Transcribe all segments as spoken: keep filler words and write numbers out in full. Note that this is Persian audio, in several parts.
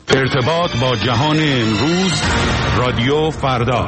ارتباط با جهان امروز، رادیو فردا.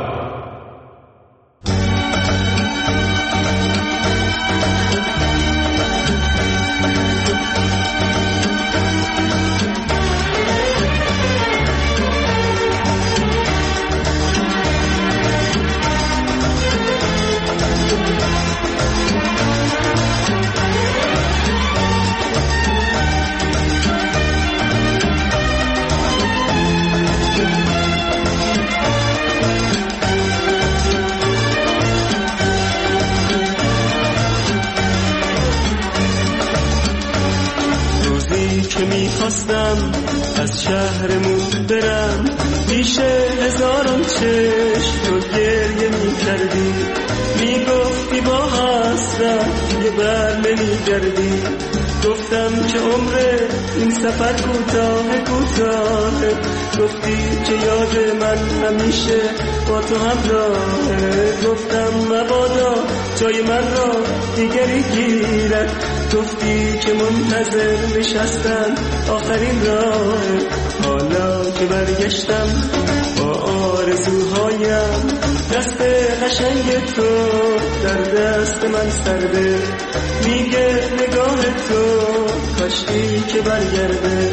میخواستم از شهرمون برم، پیش هزاران چشم رو گریه میکردی، میگفتی با حسرت یه بر نمیگردی. گفتم که عمر این سفر کوتاه کوتاه، گفتی که یاد من همیشه با تو همراهه. گفتم مبادا جای من را دیگری گیرد، گفتی که منتظر نشستن آخرین راه. حالا که برگشتم با آرزوهایم، دست قشنگ تو در دست من سرده، میگه نگاه تو کاشکی که برگرده.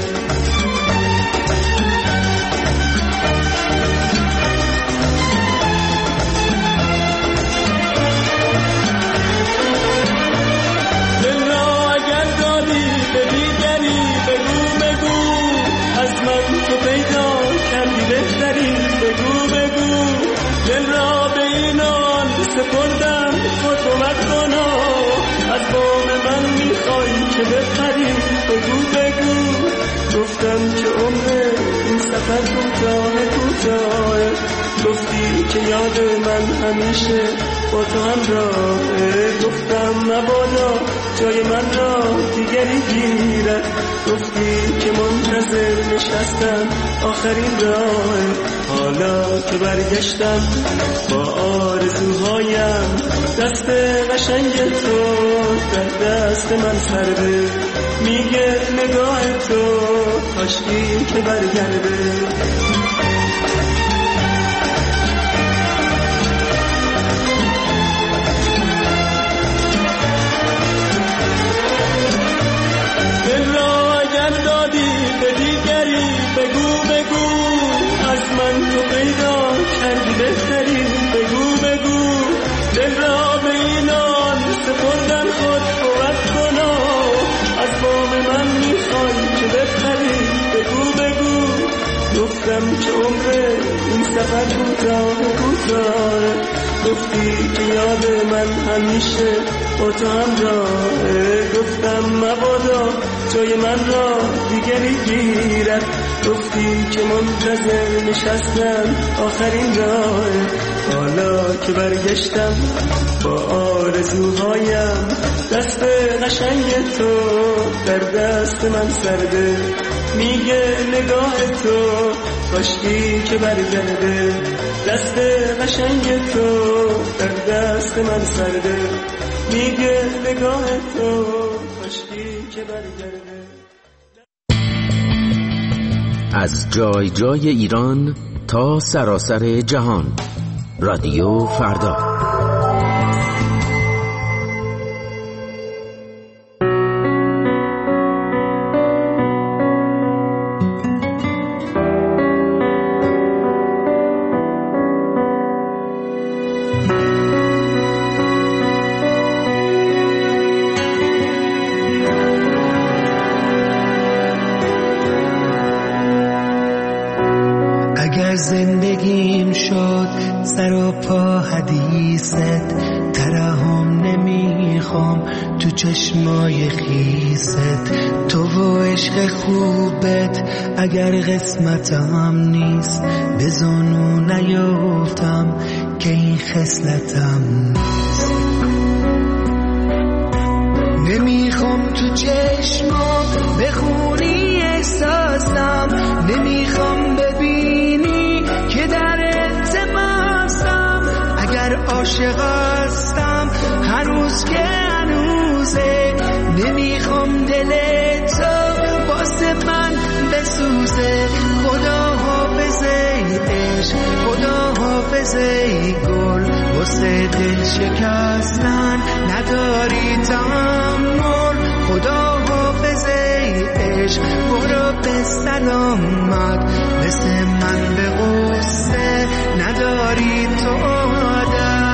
سپردم خود کمک کنا، از بام من میخوای که بپری، بگو بگو. گفتم که عمر این سفر کوتاه کوتاه، گفتی که یاد من همیشه با تو همراهه. گفتم مبادا جای من را دیگری گیرد، گفتی که منتظر نشستم آخرین راه. حالا که برگشتم با آرزوهایم، دست قشنگ تو در دست من سرده، میگه نگاه تو کاشکی که برگرده. دل را اگر دادی به دیگری، بگو بگو از من تو پیدا کردی بهتری، بگو بگو. دل را به اینان سپردن خود بود کنا، از بام من میخوای که بپری، بگو بگو. گفتم که عمر این سفر کوتاه کوتاه، گفتی که یاد من همیشه با تو همراهه. گفتم مبادا جای من را دیگری گیرد، گفتی که منتظر نشستم آخرین راه. حالا که برگشتم با آرزوهایم، دست قشنگ تو در دست من سرده، میگه نگاه تو کاشکی که برگرده. دست قشنگ تو در دست من سرده، میگه نگاه تو کاشکی که برگرده. از جای جای ایران تا سراسر جهان، رادیو فردا. زندگیم شد سر و پا حدیثت، ترحم نمیخوام تو چشمای خیست. تو و عشق خوبت اگر قسمتم نیست، به زانو نیفتم که این خصلتم نیست. نمیخوام تو چشمام بخونی احساسم، نمیخوام ببینی که در التماسم. اگر عاشق هستم هنوز که هنوزه، نمیخوام دل تو واسه من بسوزه. خدا حافظ ای عشق، خدا حافظ ای گل، واسه دل شکستن نداری تحمل. خدا حافظ ای عشق، برو به سلامت، مثل من به غصه نداری تو عادت.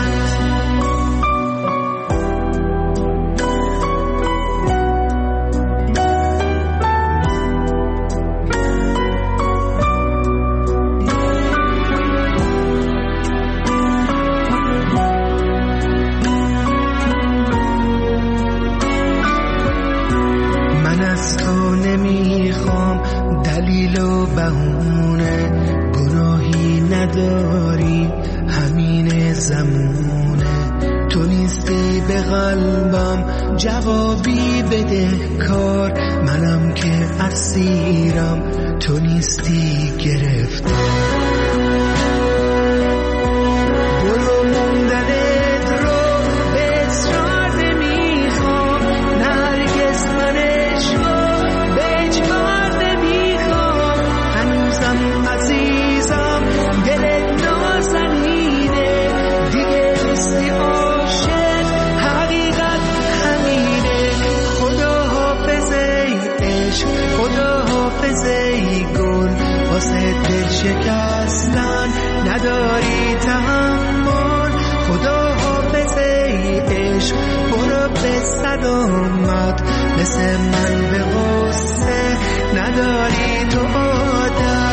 بهونه گناهی نداری، همین زمونه. تو نیستی به قلبم جوابی بده کار، منم که اسیرم تو نیستی گرفتار. برو موندنت رو به اصرار نمیخوام، نرگس من عشقا به اجبار نمیخوام. هنوزم عزیزم دل نازنینه، دیگه نیستی عاشق، حقیقت همینه. خدا حافظ ای عشق، خدا حافظ ای گل، واسه دل شکستن نداری تحمل. خدا حافظ ای عشق، برو به سلامت، مثل من به غصه نداری تو عادت.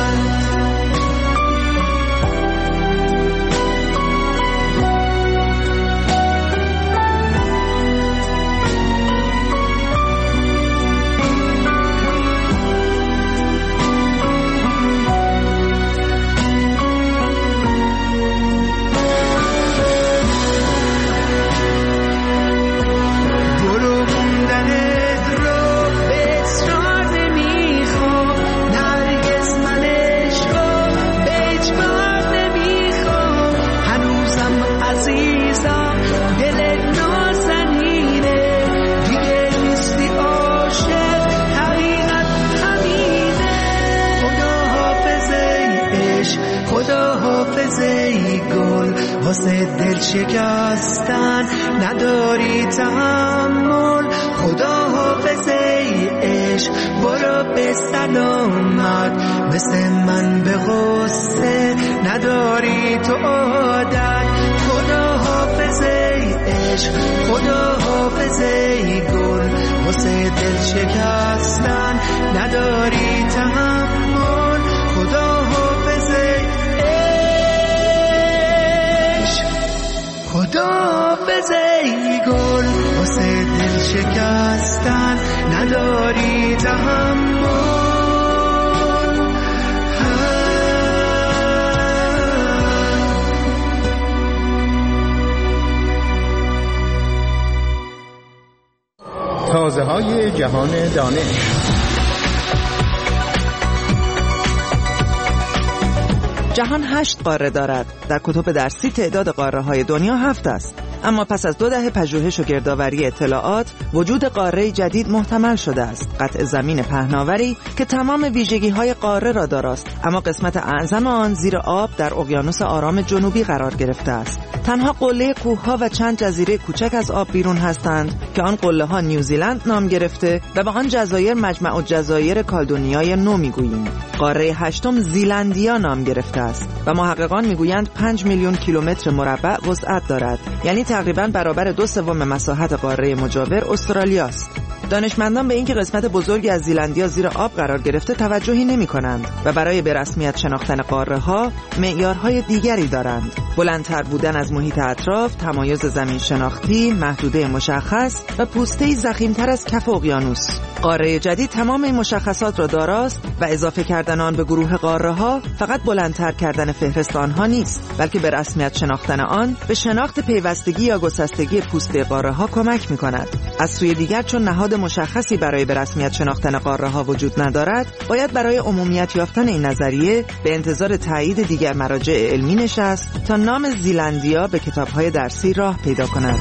واسه دل شکستن نداری تحمل. خدا حافظ ای عشق، برو به سلامت، مثل من به غصه نداری تو عادت. خدا حافظ ای عشق، خدا حافظ ای گل، واسه دل شکستن نداری تحمل. خدا حافظ ای خدا حافظ ای گل، واسه دل شکستن نداری تحمل. تازه های جهان دانش. جهان هشت قاره دارد. در کتب درسی تعداد قاره های دنیا هفت است. اما پس از دو دهه پژوهش و گردآوری اطلاعات، وجود قاره جدید محتمل شده است. قطع زمین پهناوری که تمام ویژگی‌های قاره را داراست، اما قسمت اعظم آن زیر آب در اقیانوس آرام جنوبی قرار گرفته است. تنها قله کوه‌ها و چند جزیره کوچک از آب بیرون هستند که آن قله‌ها نیوزیلند نام گرفته و به آن جزایر مجمع الجزایر کالدونیای نو می‌گوییم. قاره هشتم زیلندیا نام گرفته است و محققان می‌گویند پنج میلیون کیلومتر مربع وسعت دارد، یعنی تقریباً برابر دو سوم مساحت قاره مجاور استرالیا است. دانشمندان به اینکه قسمت بزرگی از زیلندیا زیر آب قرار گرفته توجهی نمی‌کنند و برای به رسمیت شناختن قاره‌ها معیارهای دیگری دارند. بلندتر بودن از محیط اطراف، تمایز زمین شناختی، محدوده مشخص و پوسته‌ای ضخیم‌تر از کف اقیانوس. قاره جدید تمام این مشخصات را داراست و اضافه کردن آن به گروه قاره‌ها فقط بلندتر کردن فهرست آنها نیست، بلکه به رسمیت شناختن آن به شناخت پیوستگی یا گسستگی پوسته قاره‌ها کمک می‌کند. از سوی دیگر چون نهاد مشخصی برای به رسمیت شناختن قاره‌ها وجود ندارد، باید برای عمومیت یافتن این نظریه به انتظار تایید دیگر مراجع علمی نشست تا نام زیلندیا به کتاب‌های درسی راه پیدا کند.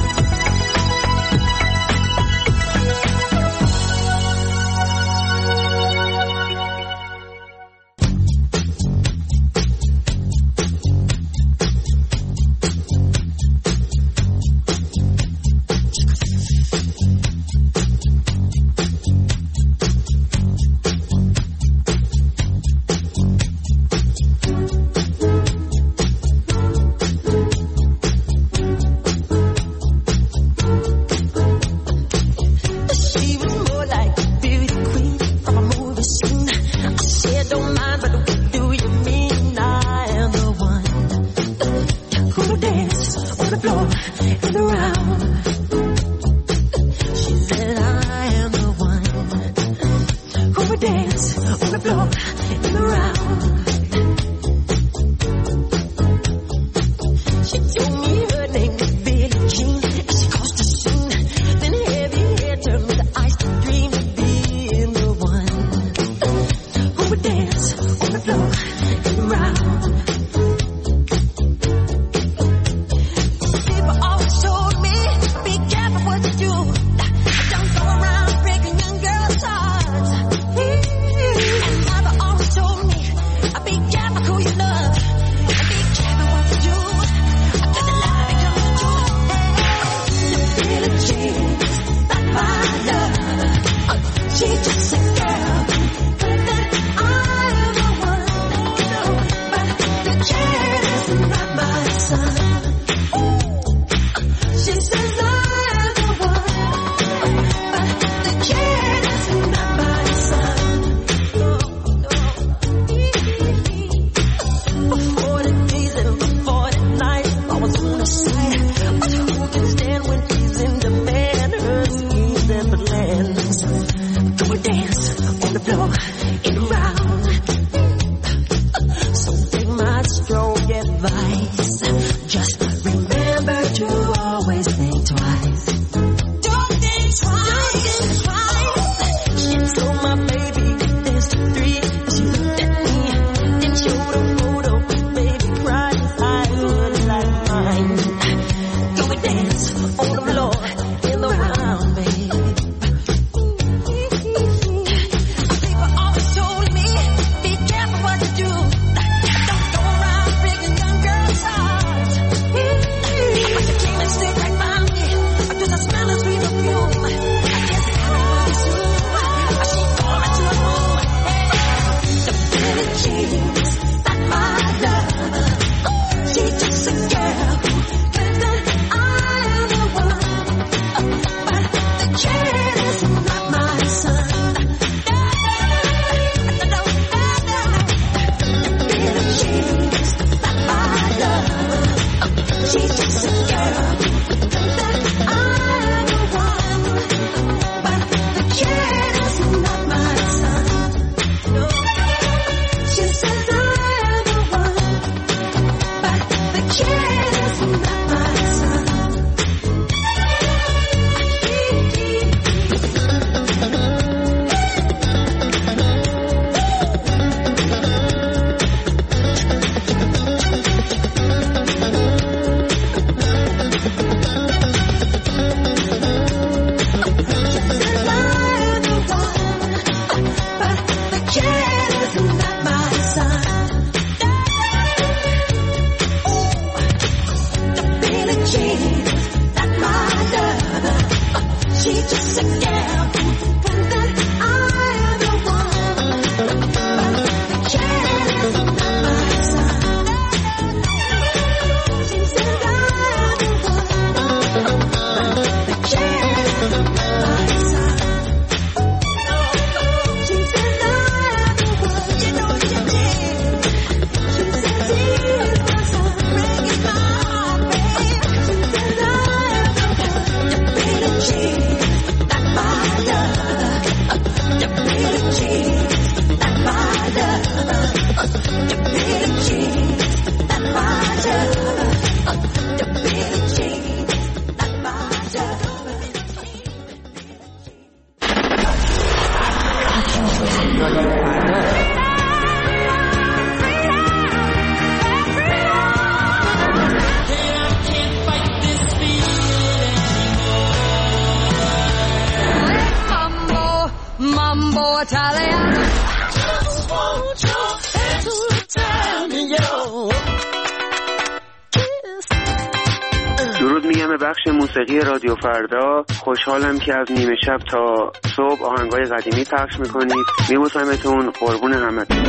درود میگم به بخش موسیقی رادیو فردا. خوشحالم که از نیمه شب تا صبح آهنگای قدیمی پخش میکنید. میبوسمتون، قربون همتون.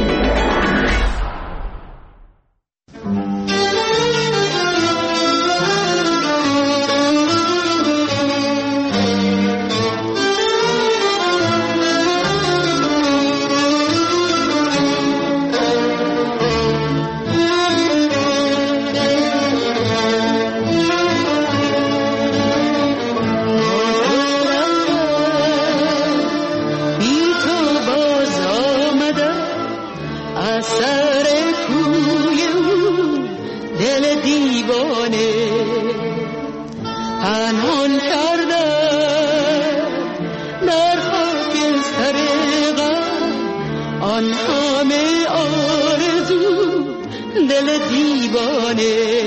از سر کوی او دل دیوانه پنهان کرده در خاکستر غم آن همه آرزو دل دیوانه.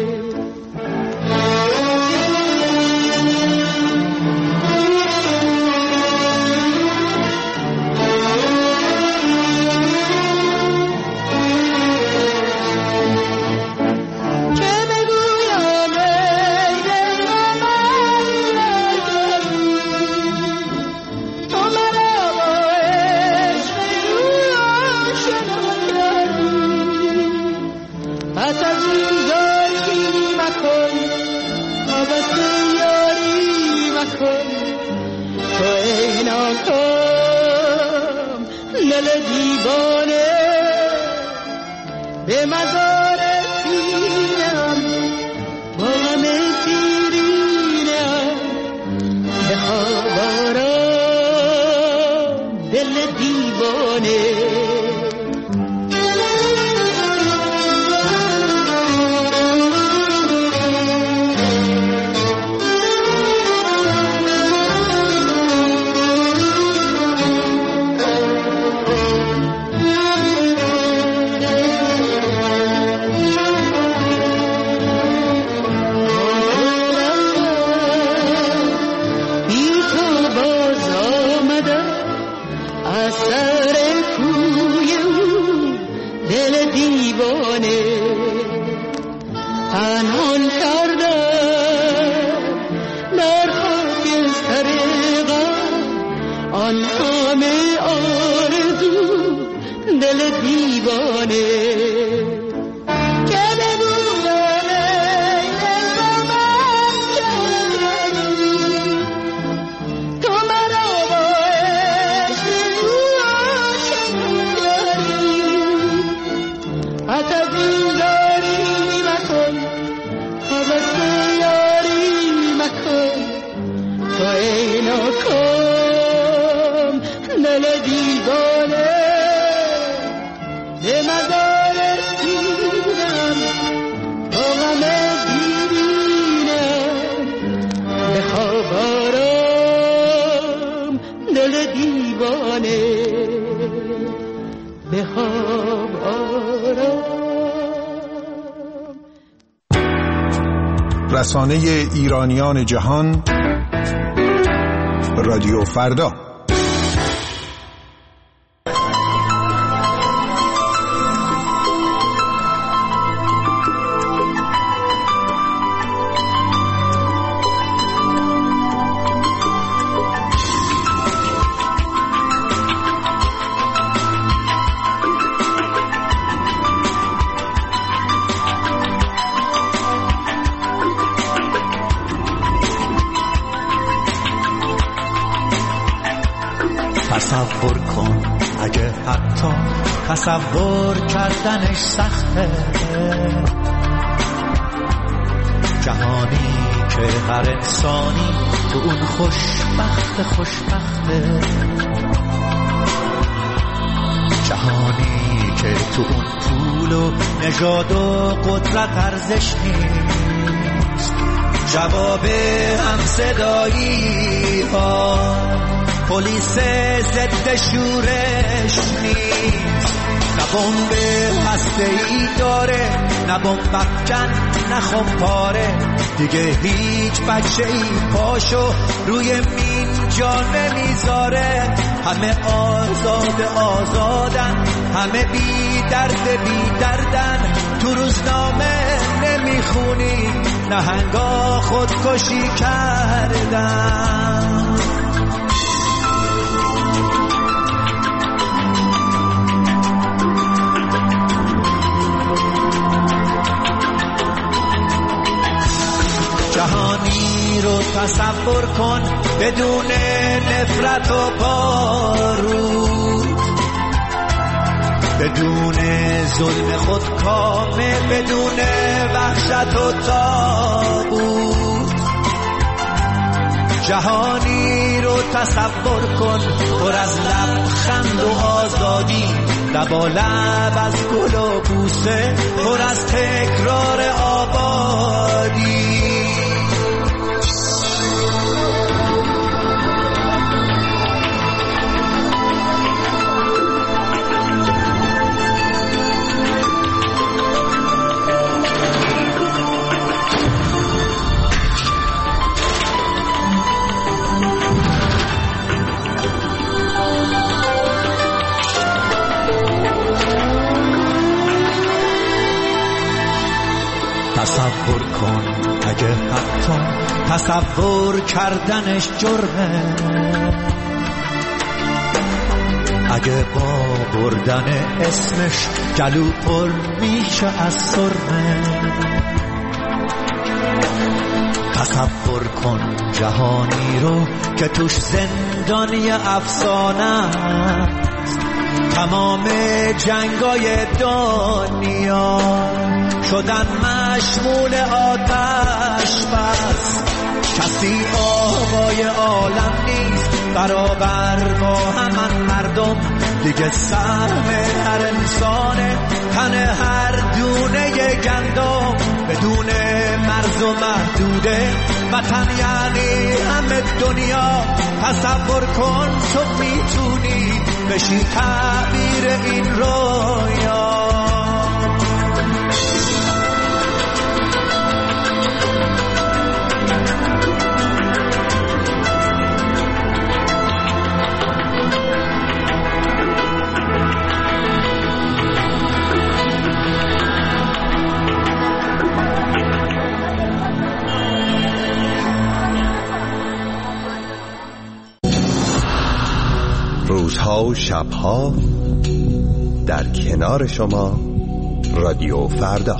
به مزار سینم با غم دیرینم به خواب آرام دل دیوانه. رسانه ایرانیان جهان رادیو فردا. تصور کن اگه حتی تصور کردنش سخته، جهانی که هر انسانی تو اون خوشبخت خوشبخته، جهانی که تو اون پول و نژاد و قدرت ارزش نیست، جواب هم صدایی ها پلیس ضد شورش نیست، نه بمب هسته‌ای داره نه بمب افکن نه خمپاره، دیگه هیچ بچه‌ای پاشو روی مین جا نمیذاره، همه آزاد آزادن، همه بی درد بی دردن، تو روزنامه نمیخونی نهنگا خودکشی کردن. جهانی رو تصور کن بدون نفرت و بارود، بدون ظلم خودکامه، بدون وحشت و تابوت. جهانی رو تصور کن پر از لبخند و آزادی، لب و لب از گل و بوسه پر از تکرار آبادی. تصور کن اگه حتی تصور کردنش جرمه، اگه با بردن اسمش گلو پر میشه از سرمه. تصور کن جهانی رو که توش زندانی افسانه است، تمام جنگای دنیا شدن مشمول آتش بس. کسی آقای عالم نیست برابر با همان مردم، دیگه سهم هر انسانه تن هر دونه گندم. بدون مرز و محدوده وطن یعنی همه دنیا. تصور کن تو میتونی بشی تعبیر این رویا. روزها و شبها در کنار شما رادیو فردا.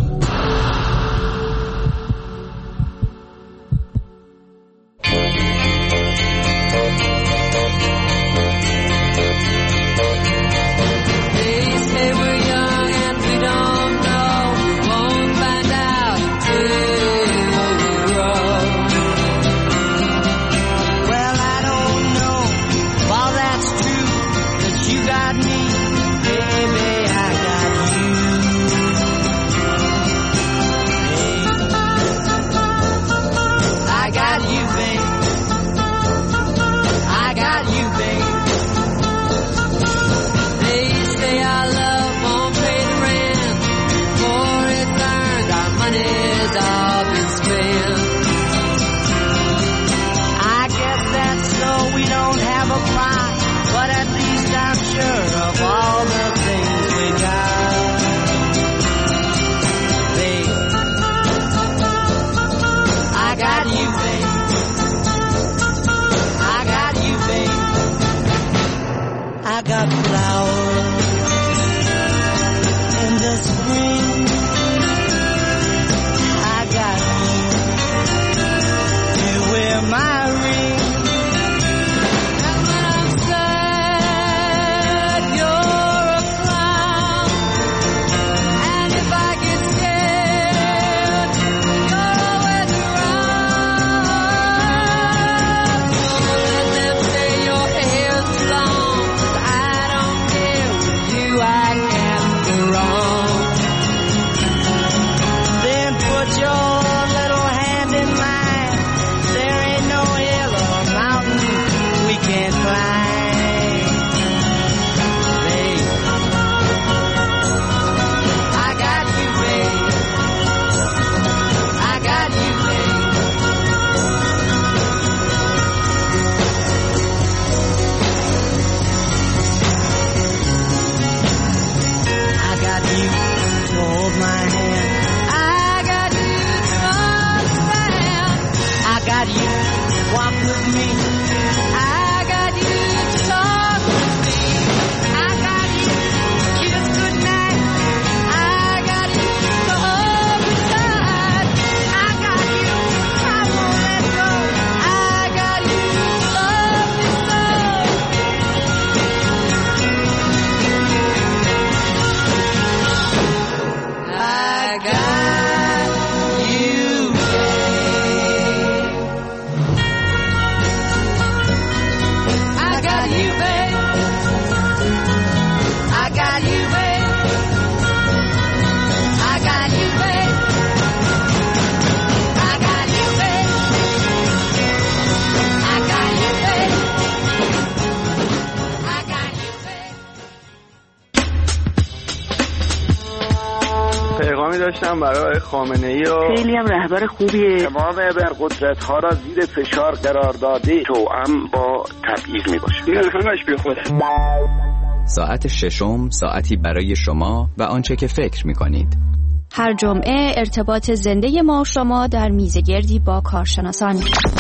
پیغامی داشتم برای خامنه‌ای و خیلی هم رهبر خوبیه. تمام ابرقدرت‌ها را زیر فشار قرار داده، توأم با تبعیض میباشه. این همش بی خوده. ساعت ششم ساعتی برای شما و آنچه که فکر می‌کنید. هر جمعه ارتباط زنده ما و شما در میزگردی با کارشناسان.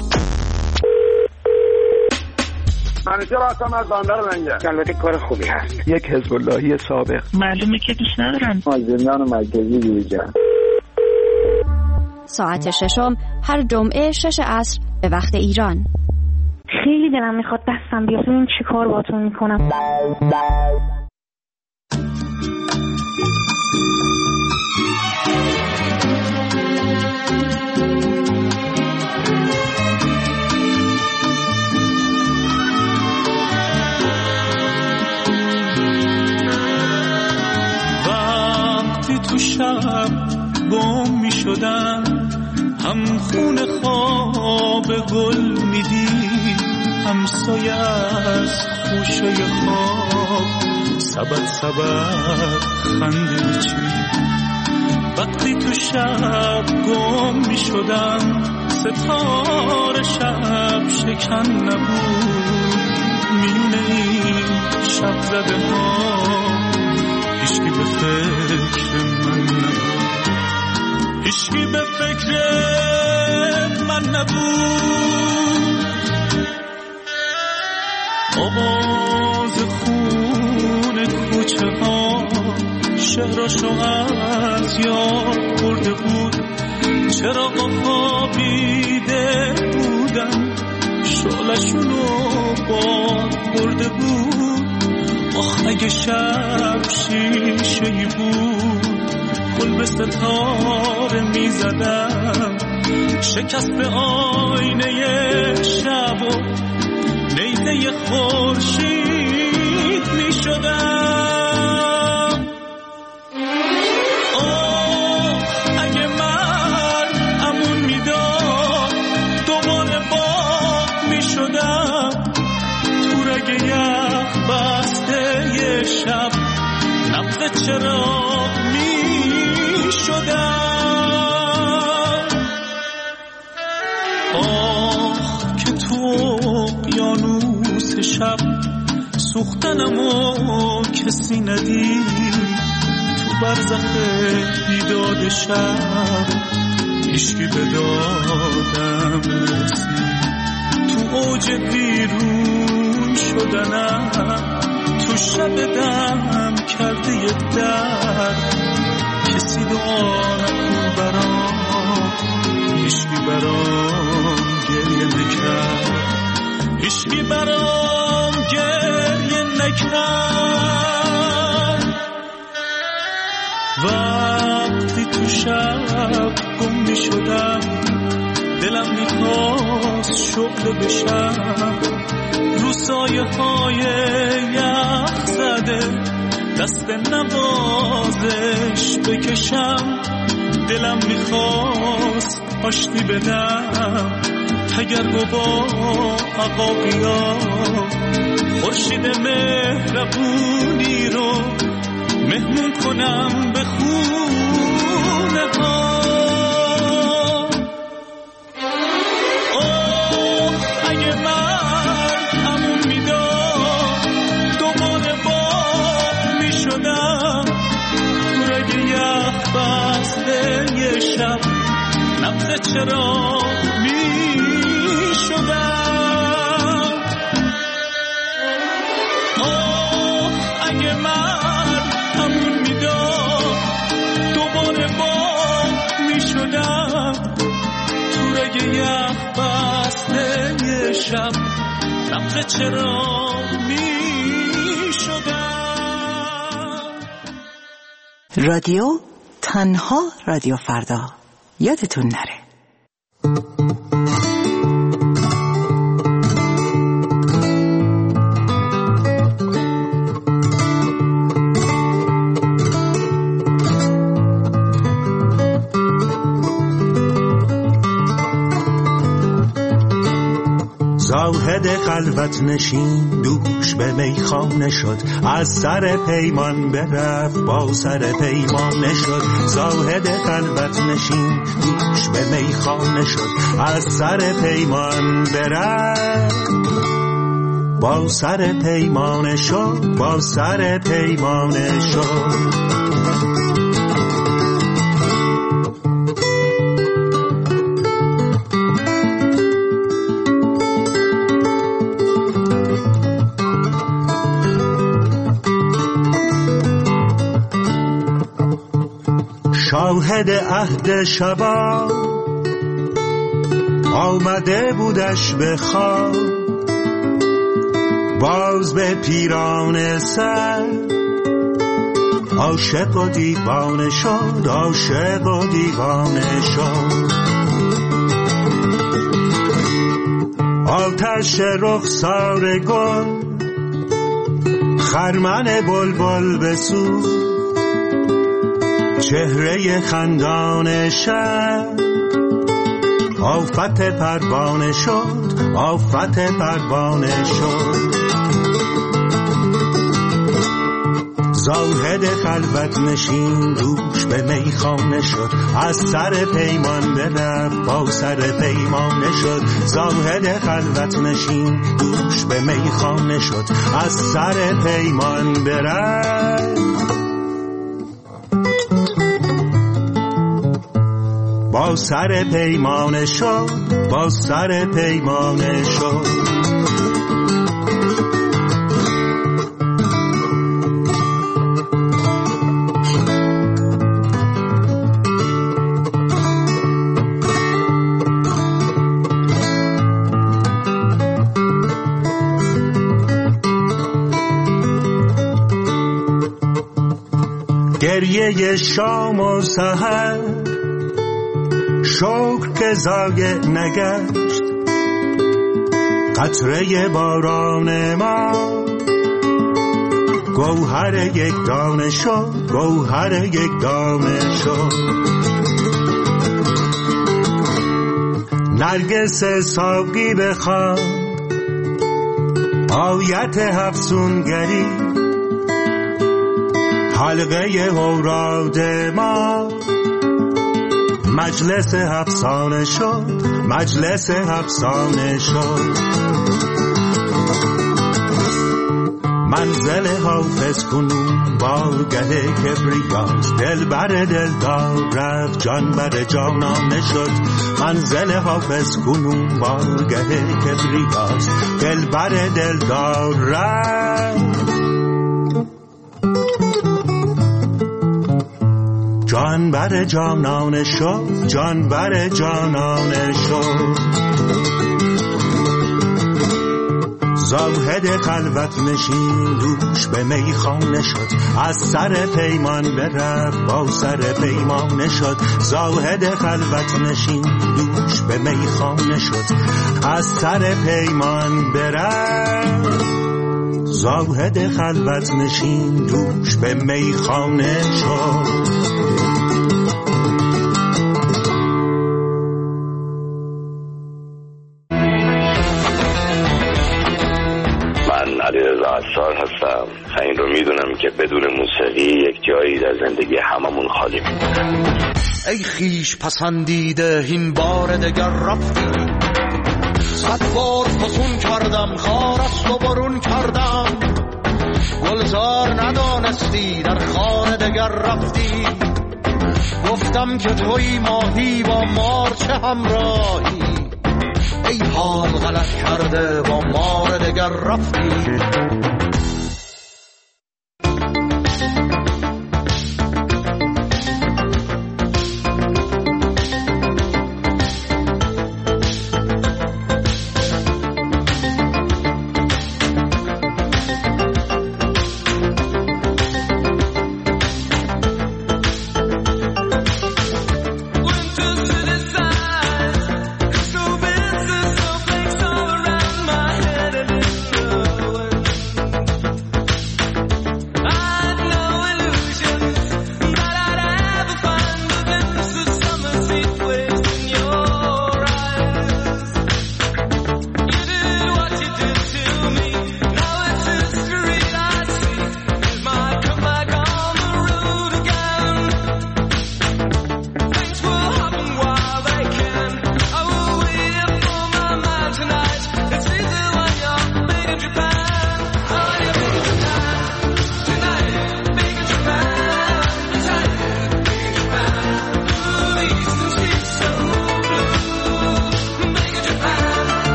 منیجر آسام از بندر منجر. البته کار خوبی هست. یک حزب اللهی سابق. معلومه که دوست ندارن. از زندان مرکزی بیرون. ساعت ششم هر جمعه شش عصر به وقت ایران. خیلی دلم میخواد دستم بیاد ببین چی کار باتون میکنم. وقتی تو شب گم می شدم، هم خون خواب گل میدی، هم سایه از خوشه خواب سبت سبت خنده میچی. وقتی تو شب گم می شدم، ستاره شب شکن نبود، میونه این شب زده ها هیچکی به فکر من نبود، هیچکی به فکر من نبود. آواز خون کوچه ها شهرشو از یاد برده بود، چراغا خوابیده بودن شعلشونو باد برده بود. آخ اگه شب شیشه‌ای بود گل به ستاره می زدم، شکست آینه شب و نیزه خورشید می شدم. آه اگه من امون می داد دوباره باغ می شدم، تو رگ یخ بسته یه شب نبض چراغ می شدم. آه که تو اقیانوس شب سوختنمو کسی ندید، تو برزخ بیداد شب هیچکی به دادم نرسید. تو اوج ویرون شدنم، تو شب دم کرده یه درد، کسی دعا نکن برام، هیچکی برام گریه نکرد، هیچکی برام گریه نکرد. وقتی تو شب گم می شدم، دلم میخواست شعله بشم، رو سایه های یخ زده دست نوازش بکشم. دلم میخواست آشتی بدم تگرگ و با عقاقیا، خورشید مهربونی رو مهمون کنم به خونه ها. اوه اگه من امون میداد دوباره باغ میشدم، تو رگ یخ بسته یه شب نبض چراغ میشدم. آه اگه من امون میداد دوباره باغ میشدم، تو رگ یخ بسته یه شب نبض چراغ میشدم. رادیو تنها رادیو فردا، یادتون نره. زاهد خلوت نشین دوش به میخانه شد، از سر پیمان برفت با سر پیمانه شد. زاهد خلوت نشین دوش به میخانه شد، از سر پیمان برفت با سر پیمانه شد، با سر پیمانه شد. شاهد عهد شبا آمده بودش به خواب، باز به پیران سر عاشق و دیوانه شد، عاشق و دیوانه شد. آتش رخسار گل خرمن بلبل بسوز، چهره خندان شب آفت پروانه شد، آفت پروانه شد. زاهد خلوت نشین دوش به میخانه شد، از سر پیمان برفت با سر پیمانه شد. زاهد خلوت نشین دوش به میخانه شد، از سر پیمان برفت با سر پیمانه شد، با سر پیمانه شد. گریه شام و سحر شکر که ضایع نگشت، قطره باران ما گوهر یک دانه شد، گوهر یک دانه شد. نرگس ساقی بخواد آیت افسونگری، حلقه اوراد ما مجلس افسانه شد، مجلس افسانه شد. منزل حافظ کنون بارگه کبریاست، دل بر دل دار رفت جان بر جانانه شد. منزل حافظ کنون بارگه کبریاست، دل بر دل دار رفت جان بر جانانه شد، جان بر جانانه شد. زاهد خلوت نشین دوش به میخانه شد، از سر پیمان برفت با سر پیمانه شد. زاهد خلوت نشین دوش به میخانه شد، از سر پیمان برفت. زاهد خلوت نشین دوش به میخانه شد. عطار هستم. این رو میدونم که بدون موسیقی یک جایی در زندگی هممون خالی میمونه. ای خیش پسندیده این بار دگر رفتی، صد بار فسون کردم خار است و برون کردم، گلزار ندانستی در خانه دگر رفتی. گفتم که توی ماهی با مار چه همراهی، ای حال غلط کرده با مار دگر رفتی.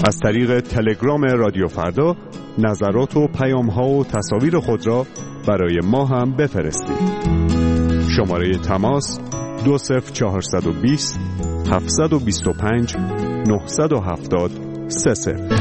از طریق تلگرام رادیو فردا نظرات و پیام‌ها و تصاویر خود را برای ما هم بفرستید. شماره تماس دو صفر چهارصد و بیست هفتصد و بیست و پنج نهصد و هفتاد سه صفر.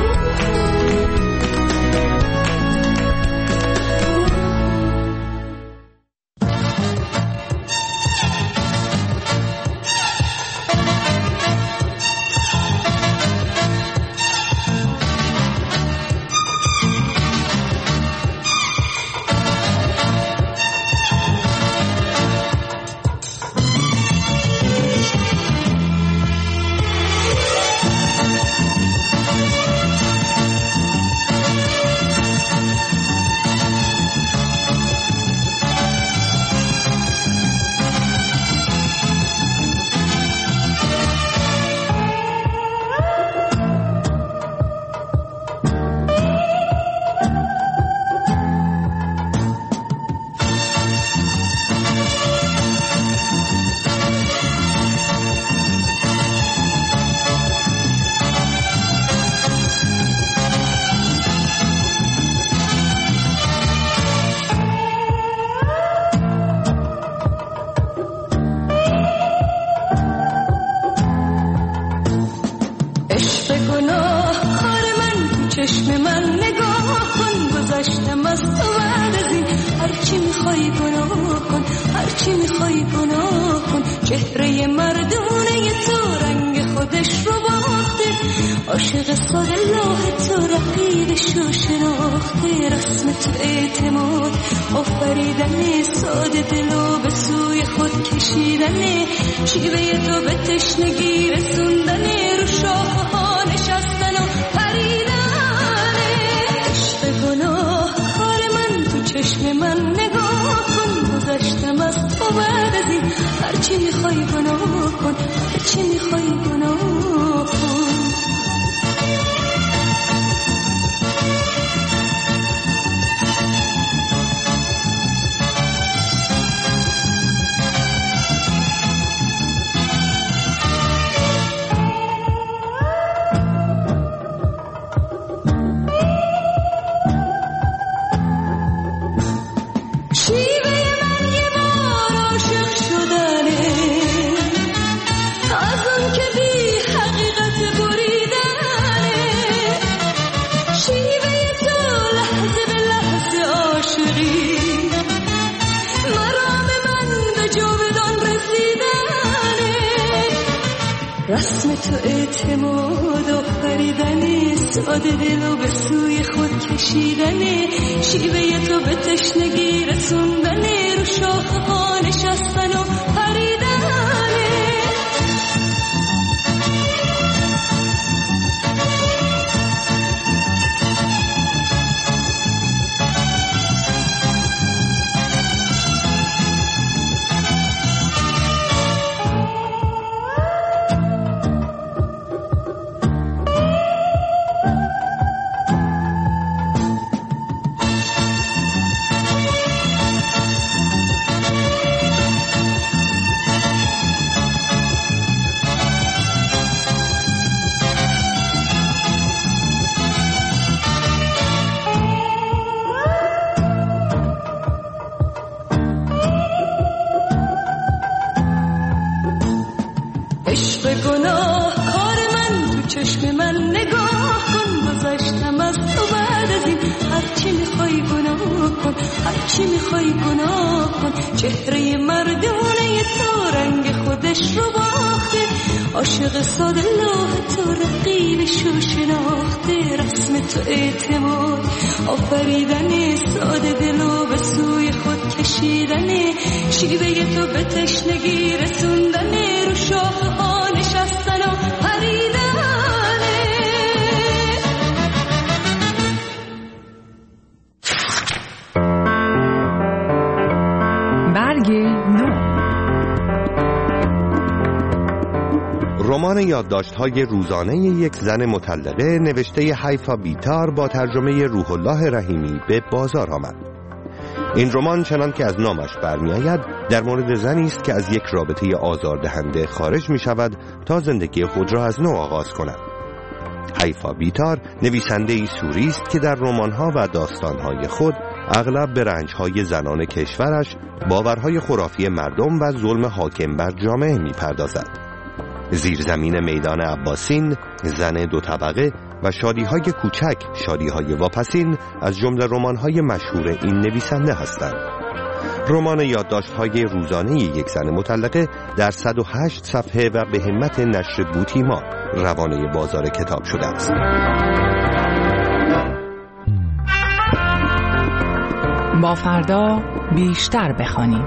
رسم تو اعتماد و خریدنه، ساده دل و به سوی خود کشیدنه، شیوه تو به تشنگی رسوندنه، رو شاخه ها نشستن و پریدنه. چی میخوای گناه کن، چهره مردونه تو رنگ خودش رو باخته، عاشق ساده لوح تو رقیبش رو شناخته، رسم تو اعتماد آفریدنه، ساده دلو به سوی خود کشیدنه، شیوه تو به تشنگی رسوندنه، رو شاخه ها نشستن و پریدنه. رمان یادداشت‌های روزانه یک زن مطلقه نوشته حیفا بیتار با ترجمه روح الله رحیمی به بازار آمد. این رمان چنان که از نامش برمی‌آید در مورد زنی است که از یک رابطه آزاردهنده خارج می‌شود تا زندگی خود را از نو آغاز کند. حیفا بیتار نویسنده‌ای سوری است که در رمان‌ها و داستان‌های خود اغلب به رنج‌های زنان کشورش، باورهای خرافی مردم و ظلم حاکم بر جامعه می‌پردازد. زیرزمین میدان عباسین، زن دو طبقه و شادی‌های کوچک، شادی‌های واپسین از جمله رمان‌های مشهور این نویسنده هستند. رمان یادداشت‌های روزانه یک زن مطلقه در صد و هشت صفحه و به همت نشر بوتیما روانه بازار کتاب شده است. با فردا بیشتر بخوانیم.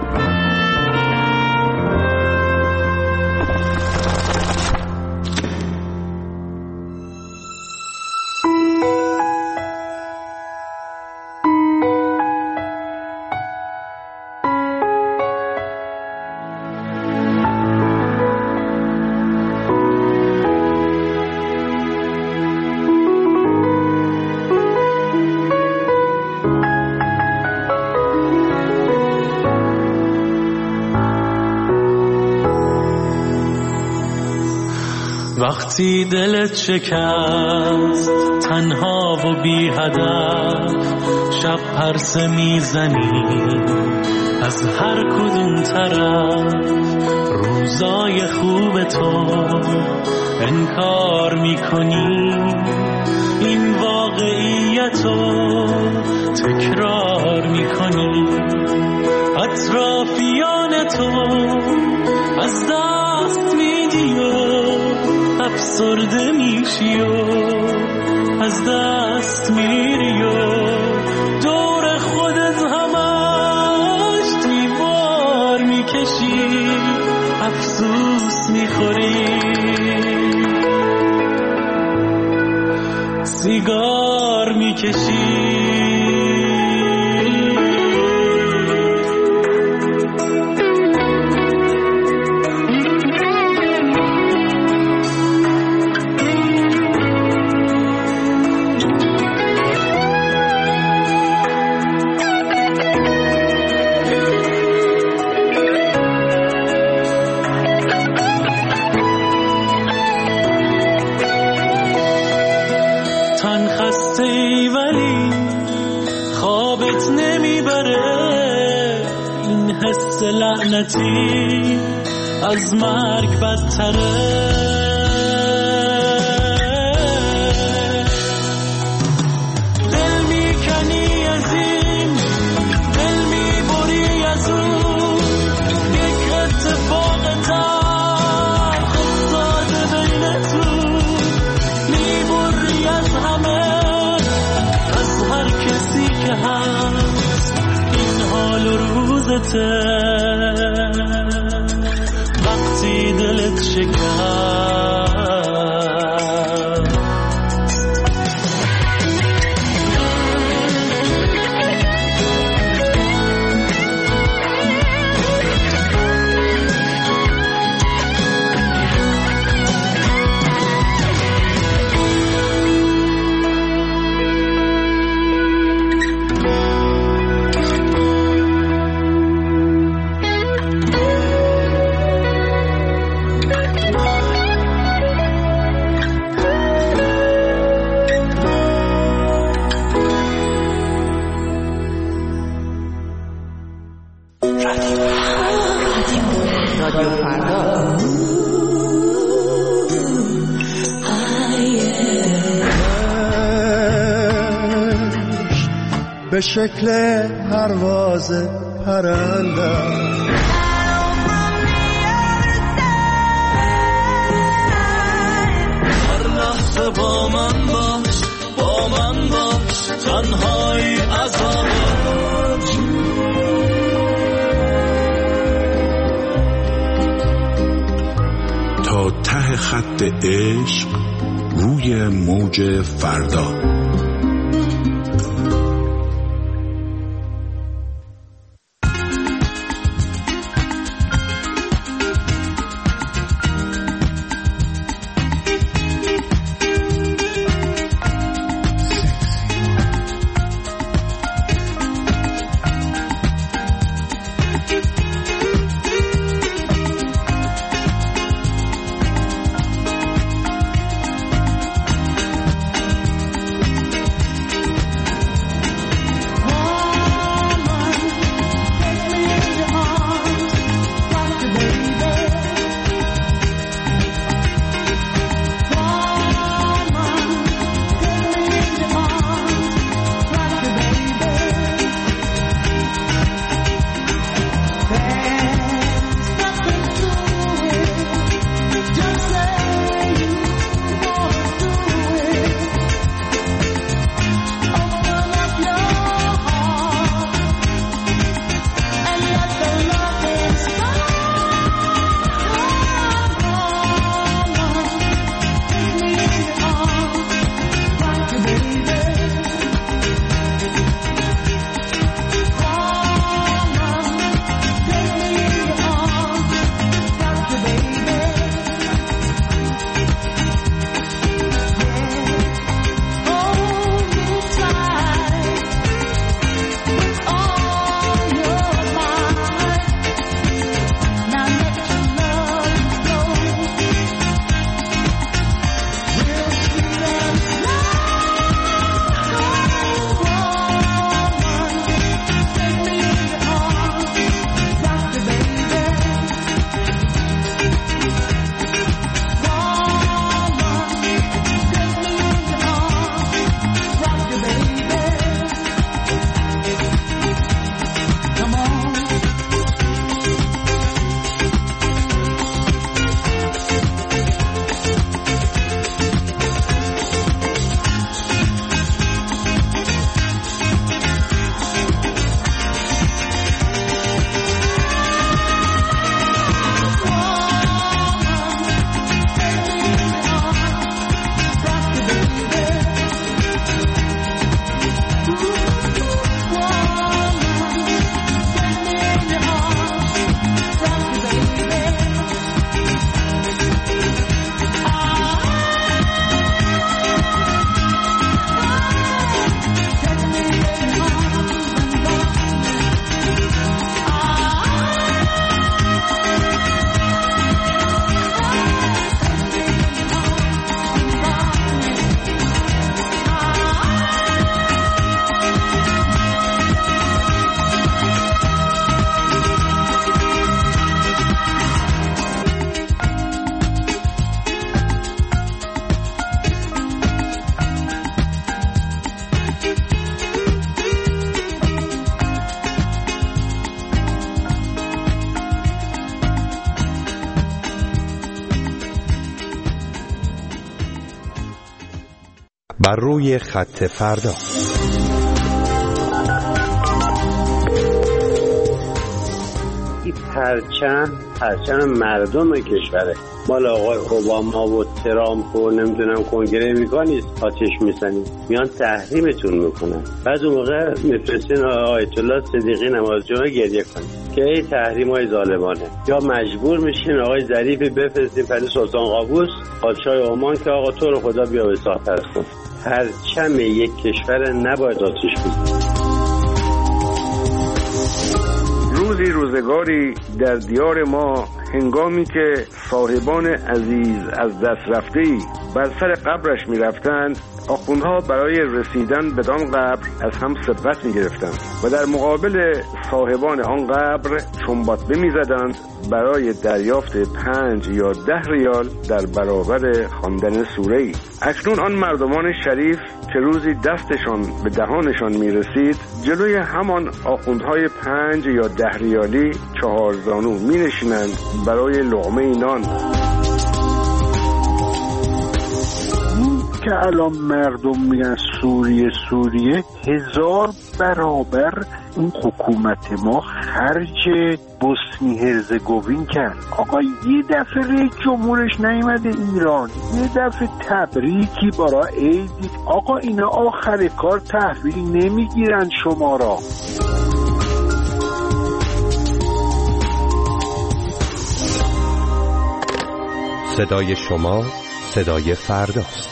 وقتی دلت شکست تنها و بی هدف، شب پرسه میزنی از هر کدوم طرف، روزای خوب تو انکار میکنی، این واقعیتو تکرار میکنی، اطرافیان تو از دست میدی و افسرده میشی و از دست میری و دور خودت همش دیوار میکشی، افسوس میخوری، سیگار میکشی. لعنتی از مرگ بدتره، دل میکنی از این، دل میبری از اون، یک اتفاق تلخ افتاده بینتون، میبری از همه، از هر کسی که هست، این حال و روزته. وقتی دلت شکست به شکل پرواز پرنده، هر لحظه با من باش، با من باش، تنهایی عذابت. تا ته خط عشق روی موج فردا. بر روی خط فردا. این پرچم پرچم مردم کشوره، مال آقای اوباما و ترامپ و نمیدونم کنگره امریکا نیست. آتش میزنید میان تحریمتون میکنن، بعد اون موقع میفرستین آیت الله صدیقی نمازجمعه گریه کنید که این تحریم های ظالمانه. یا مجبور میشین آقای ظریفی بفرستین پلی سلطان قابوس پادشاه عمان که آقا تو رو خدا بیا به ساعت کن. پرچم یک کشور نباید آتش بزنید. روزی روزگاری در دیار ما، هنگامی که صاحبان عزیز از دست رفته‌ای بر سر قبرش می رفتند، آخوندها برای رسیدن بدان قبر از هم سبقت می گرفتند و در مقابل صاحبان آن قبر چنباتمه می زدند برای دریافت پنج یا ده ریال در برابر خواندن سوره‌ای. اکنون آن مردمان شریف که روزی دستشان به دهانشان می رسید، جلوی همان آخوندهای پنج یا ده ریالی چهار زانو می نشینند برای لقمه نان. که الان مردم میگن سوریه سوریه، هزار برابر این حکومت ما خرج بوسنی هرزگوین کرد. آقا یه دفعه رئیس جمهورش نیامده ایران، یه دفعه تبریکی برای عیدی. آقا اینا آخر کار تحویل نمیگیرن شما را. صدای شما صدای فرداست.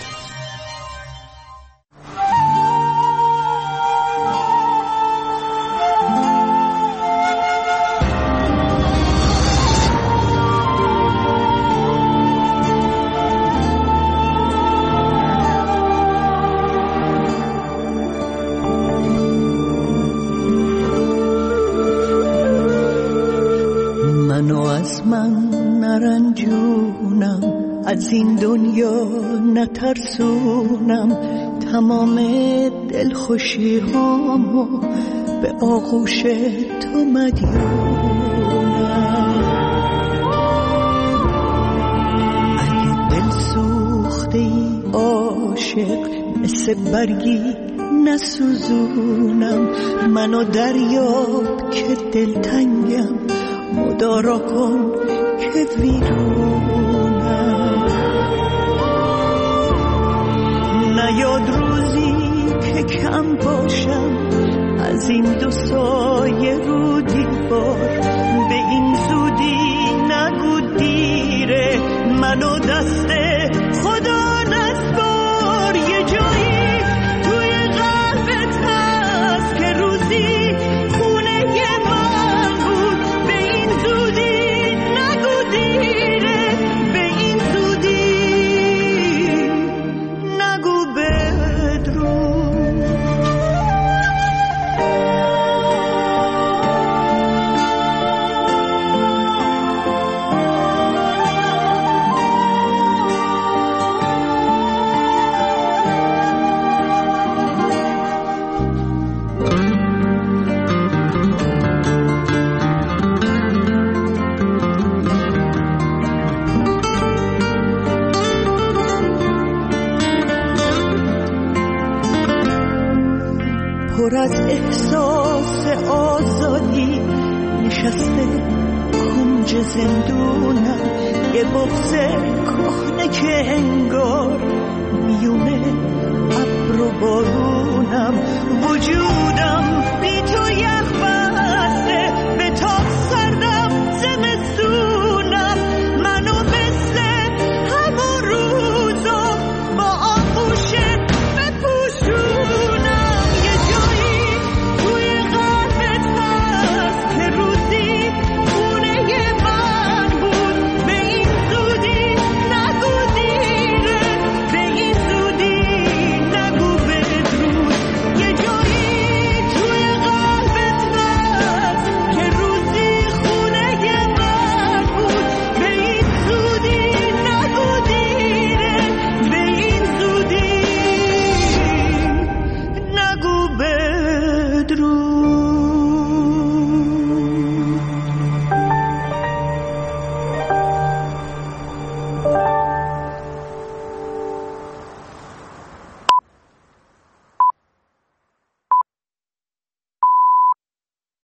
منو از من نرنجونم، از این دنیا نترسونم، تمام دلخوشی هامو به آغوش تو مدیونم. اگه دل سوخته ای عاشق، مثل برگی نسوزونم، منو دریاب که دلتنگم، مدارا کن که ویرونم. نیاد روزی که کم باشم از این دو سایه رو دیوار، به این زودی نگو دیره، منو دست خدا نسپار. یه جایی توی قلبت هست که روزی خونه من بود، به این زودی نگو دیره، به این زودی نگو بدرود. پر از احساس آزادی نشسته کنج زندونم، یه بغض کهنه که انگار میونه ابر و بارونم، وجودم بی تو یخ